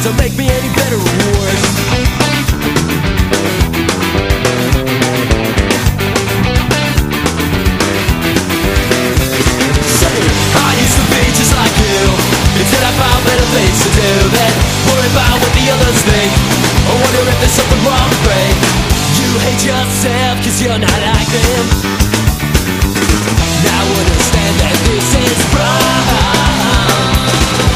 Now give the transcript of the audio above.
doesn't make me any better or worse. Say, I used to be just like you, until I found better things to do than worry about what the others think, or wonder if there's something wrong with me. You hate yourself cause you're not like them.